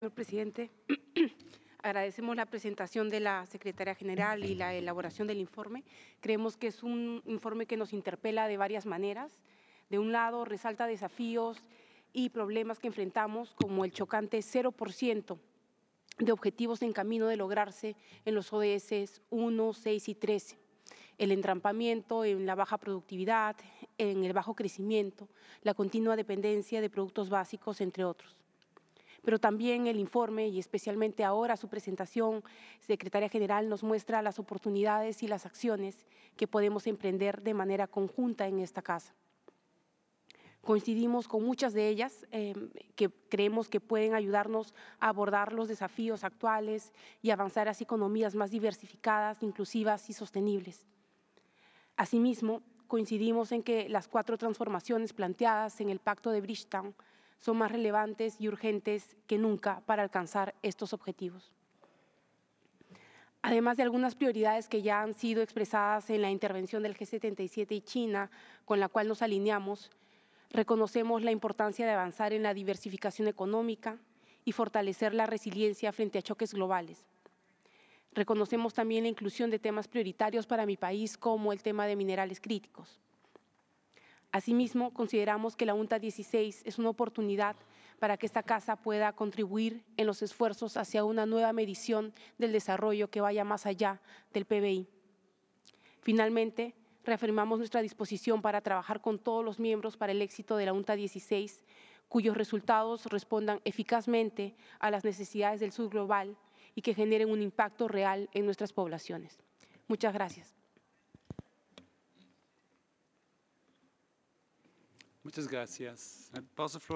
Señor presidente, agradecemos la presentación de la secretaria general y la elaboración del informe. Creemos que es un informe que nos interpela de varias maneras. De un lado, resalta desafíos y problemas que enfrentamos, como el chocante 0% de objetivos en camino de lograrse en los ODS 1, 6 y 13, el entrampamiento en la baja productividad, en el bajo crecimiento, la continua dependencia de productos básicos, entre otros. Pero también el informe, y especialmente ahora su presentación, secretaria general, nos muestra las oportunidades y las acciones que podemos emprender de manera conjunta en esta casa. Coincidimos con muchas de ellas que creemos que pueden ayudarnos a abordar los desafíos actuales y avanzar hacia economías más diversificadas, inclusivas y sostenibles. Asimismo, coincidimos en que las 4 transformaciones planteadas en el Pacto de Bridgetown son más relevantes y urgentes que nunca para alcanzar estos objetivos. Además de algunas prioridades que ya han sido expresadas en la intervención del G77 y China, con la cual nos alineamos, reconocemos la importancia de avanzar en la diversificación económica y fortalecer la resiliencia frente a choques globales. Reconocemos también la inclusión de temas prioritarios para mi país, como el tema de minerales críticos. Asimismo, consideramos que la UNTA 16 es una oportunidad para que esta casa pueda contribuir en los esfuerzos hacia una nueva medición del desarrollo que vaya más allá del PBI. Finalmente, reafirmamos nuestra disposición para trabajar con todos los miembros para el éxito de la UNTA 16, cuyos resultados respondan eficazmente a las necesidades del sur global y que generen un impacto real en nuestras poblaciones. Muchas gracias. Muchas gracias. Paso